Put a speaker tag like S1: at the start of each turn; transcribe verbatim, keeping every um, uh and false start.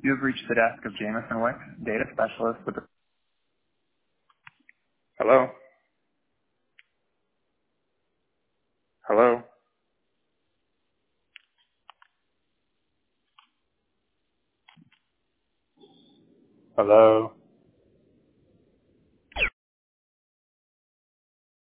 S1: You have reached the desk of Jamison Wicks, data specialist with the... Hello? Hello? Hello?